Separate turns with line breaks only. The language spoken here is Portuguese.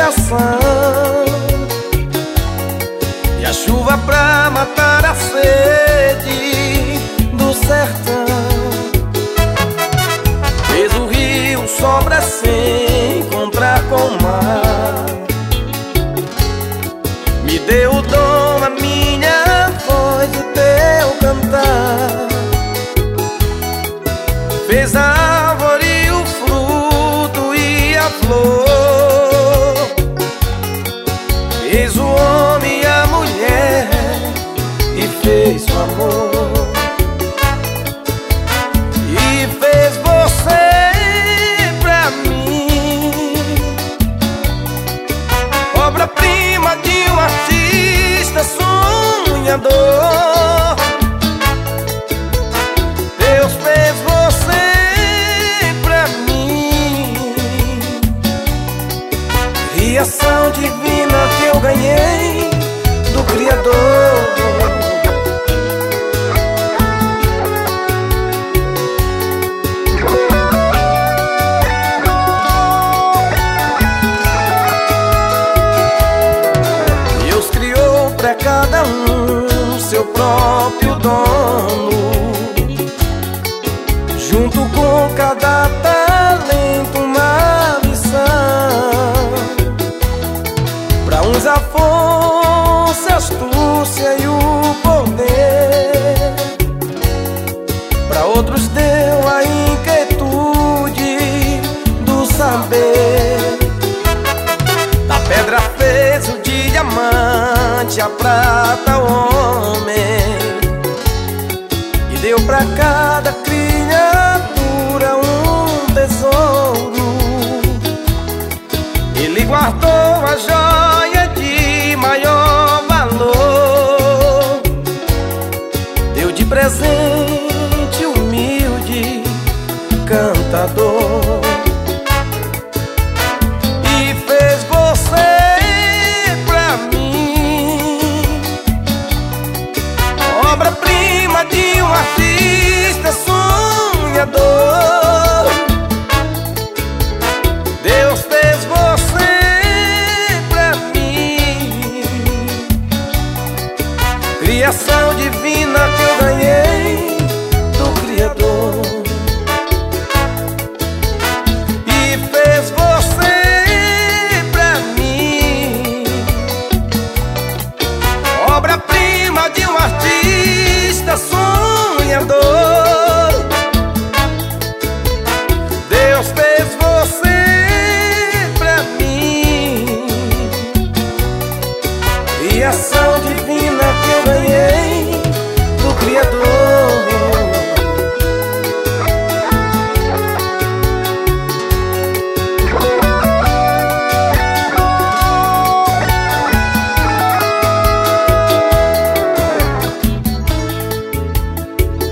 criação, e a chuva pra matar a sede do sertão. Fez o rio sobra sem encontrar com o mar, me deu o dom, a minha voz, o teu cantar. Fez a árvore, o fruto e a flor, fez o homem e a mulher e fez o amor, e fez você pra mim, obra-prima de um artista sonhador. Deus fez você pra mim, criação divina que eu ganhei do Criador. Deus criou pra cada um seu próprio dono, junto com cada talento uma missão. Pra uns a força, a astúcia e o poder, pra outros deu a inquietude do saber. Da pedra fez o diamante, a prata o homem, e deu pra cada criatura um tesouro. Ele guardou a joia de maior valor, deu de presente humilde cantador.